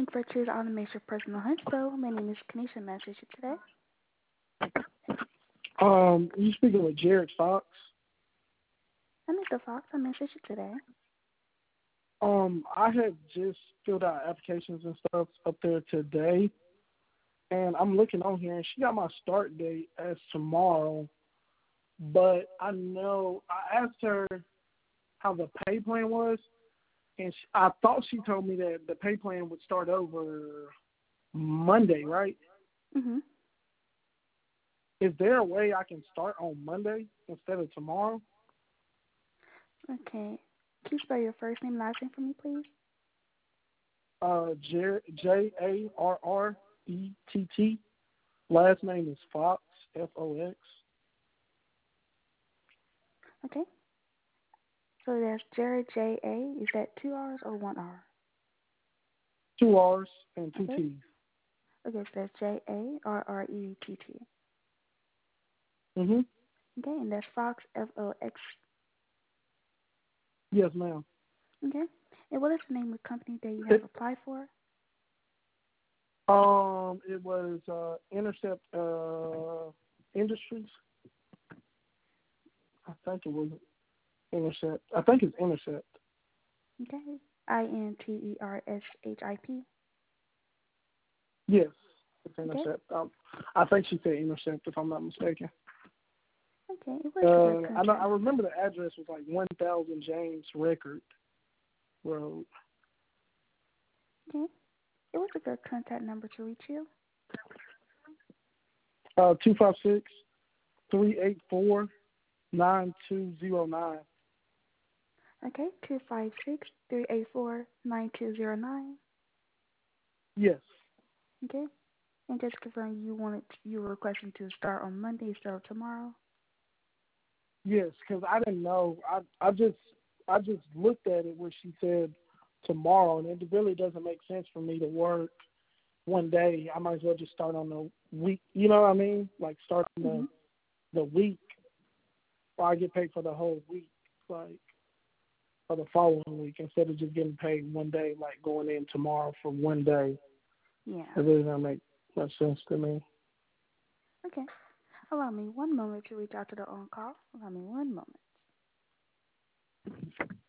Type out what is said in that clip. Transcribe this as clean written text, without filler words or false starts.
you for choosing Automation Personal Inspo. My name is Kanisha. May I assist you today? You speaking with Jared Fox? I'm Mr. Fox. I may assist you today. I had just filled out applications and stuff up there today, and I'm looking on here, and she got my start date as tomorrow. But I know I asked her how the pay plan was, and I thought she told me that the pay plan would start over Monday, right? Mm-hmm. Is there a way I can start on Monday instead of tomorrow? Okay. Can you spell your first name, last name for me, please? Jarrett. Last name is Fox, Fox. Okay. So that's Jared, J-A. Is that 2 R's or 1 R? 2 R's and two Okay. T's. Okay, so that's Jarrett. Mhm. Okay, and that's Fox, F-O-X. Yes, ma'am. Okay. And what is the name of the company that you have applied for? It was Intercept Industries. I think it was Intercept. I think it's Intercept. Okay. Intership. Yes, it's Okay. Intercept. I think she said Intercept if I'm not mistaken. Okay. It was a good I contact. remember the address was like 1000 James Record Road. Okay. It was a good contact number to reach you. 256-384-9209. Okay. 256-384-9209. Yes. Okay. And just confirm you were requesting to start on Monday instead of tomorrow. Yes, because I didn't know. I just looked at it where she said tomorrow, and it really doesn't make sense for me to work one day. I might as well just start on the week. You know what I mean? Like start on Mm-hmm. the week, or I get paid for the whole week, like for the following week, instead of just getting paid one day, like going in tomorrow for one day. Yeah. It really doesn't make much sense to me. Okay. Allow me one moment to reach out to the on call. Allow me one moment.